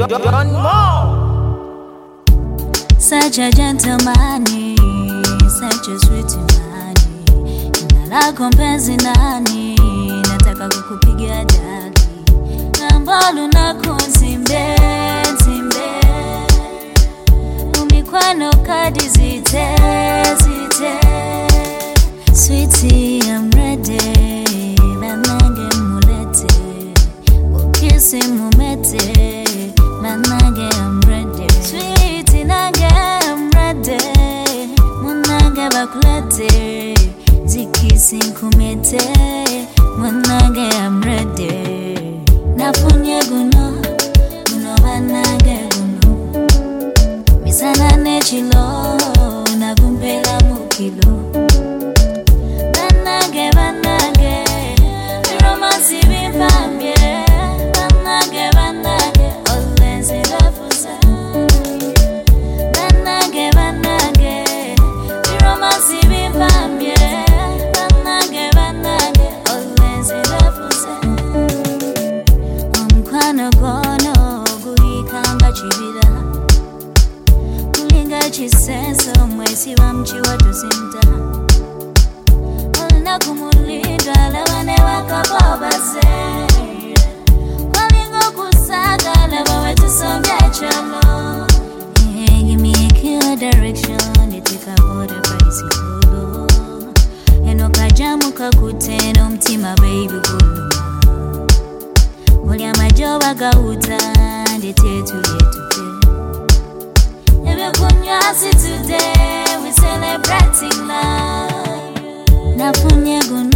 John Moore. Such a gentleman, such a sweet man. Nalako mpenzi nani, nataka kukupigia dali. Nambalu na kunzimbe, zimbe. Umikwano kadi zite, zite. Sweetie, I'm ready. Manage mulete. Bokisi mumete. Manage, I'm ready. Sweetie, nage, I'm ready. Munage bakulete. Zikisi nkumete. Munage, I'm ready. Nafunye guno. Guno banage guno. Misana nechilo. Nagumpela mukilo. Chisenso mwezi wa mchi watu simta Olina kumulinda lewane wakababaze Walingo kusaga lewa wetu sombya chalo Give me a clear direction Nitika bode paisi kolo Eno kajamu kakuteno mtima baby kuluma Mulya majoba gauta Ndete tulietute Today, we celebrating love. Nafunye